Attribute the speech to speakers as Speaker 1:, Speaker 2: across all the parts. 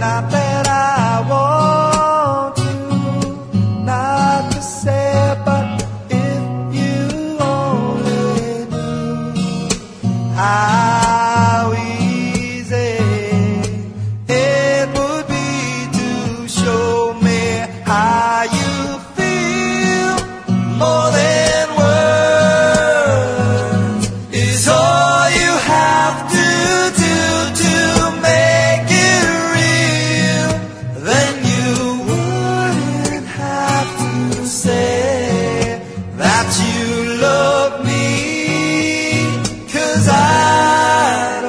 Speaker 1: Not that I want to, not to say, but if you only knew how easy it would be to show me how you feel. More than words is all you have to do to make it real. Then you wouldn't have to say that you love me, 'cause I'd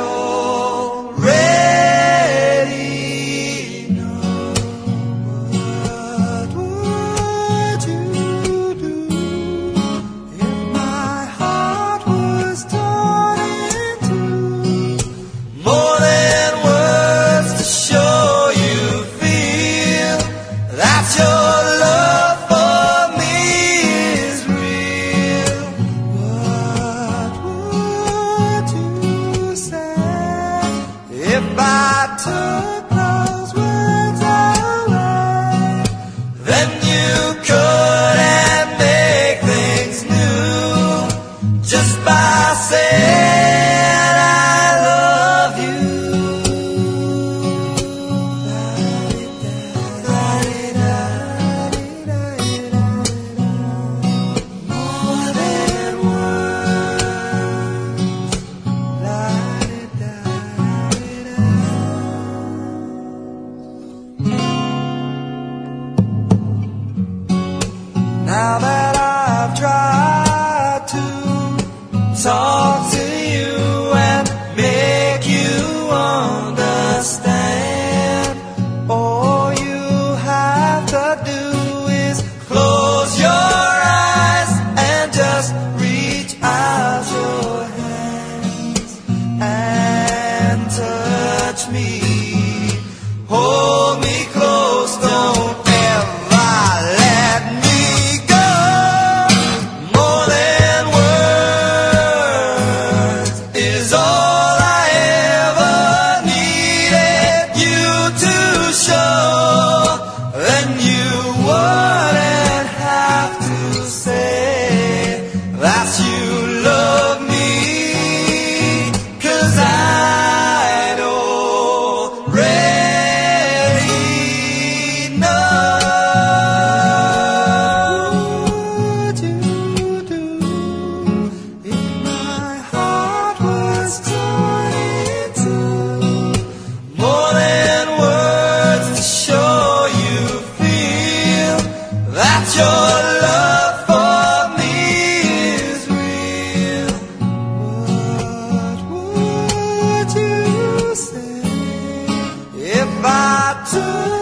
Speaker 1: already know. What would you do if my heart was torn in two? More than words to show you feel that your love for me is real. What would you say if I took those words away? Then you couldn't make things new just by saying I love you. More than Now that I've tried to talk to you and make you understand, all you have to do is close your eyes and just reach out your hands and touch me. Hold me close, don't ever let me go. More than words is all I ever needed you to show. Then you wouldn't have to say that you love me, 'cause I'd already know. What would you do if my heart was torn in two? More than words to show you feel that your love for me is real. What would you say if I took